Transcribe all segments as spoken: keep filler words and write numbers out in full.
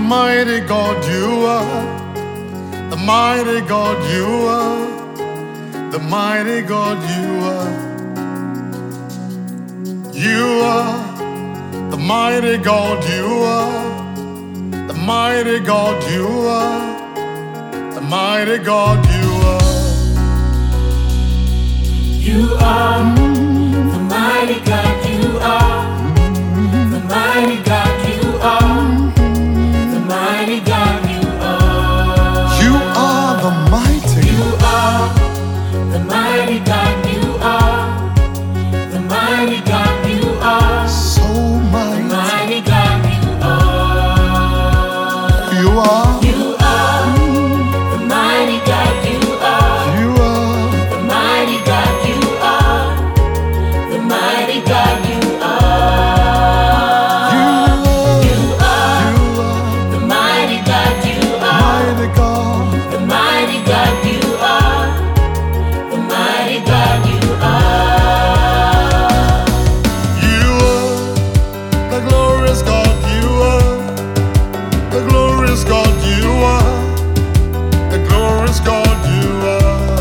mighty God you are, the mighty God you are, the mighty God you are. You are the mighty God you are, the mighty God you are, the mighty God you are. You are the mighty God you are, the mighty God you are, the mighty God you are. You are the mighty. You are the mighty God you are, the mighty God you are, So the mighty. mighty God you are. You are. You are the mighty God you are, You are. the mighty God you are, the mighty God you are. You You are are. You are. the mighty God you are, Mighty God. the mighty God you are, the mighty God you are. You are the glorious God you are, the glorious God you are, the glorious God you are.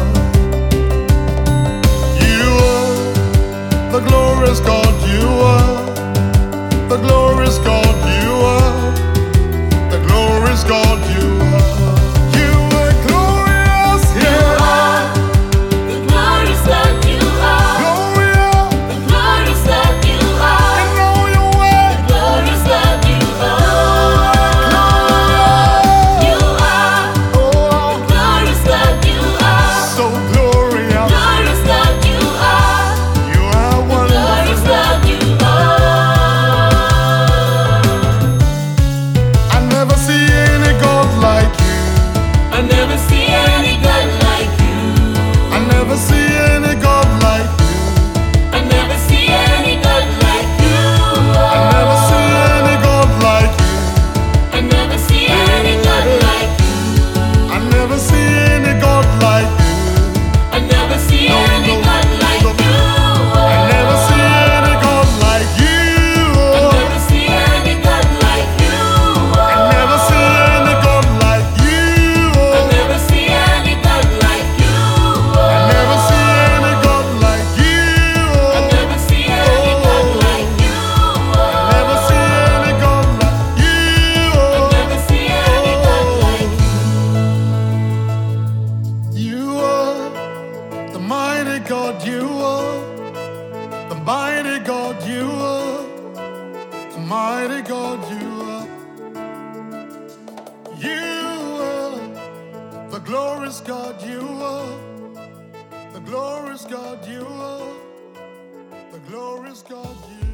You are the glorious God you are, the glorious God you are, the glorious God you are. You are glorious, You yeah. are the glorious God you are, Glorious the glorious God you are, in all your way. glorious God you are. You are Oh, the glorious God you are, so glorious. glorious God you are, You are glorious wonderful. God you are. I never see any God like you. I never see any God like you. I never see any God like you. I never see any God like you. I never see any God like you. I never see any God like you. I never see any God like you. I never see No, any no, God like no. you. I never see any God like you. I never see any God like you. I never see any God like you. I never see any God like you. I never see any God like you. I never see any God like you. Never see any God like you. I never see any God like you. You are the mighty God you are, the mighty God you are, the mighty God you are. You are the glorious God you are, the glorious God you are, the glorious God you are.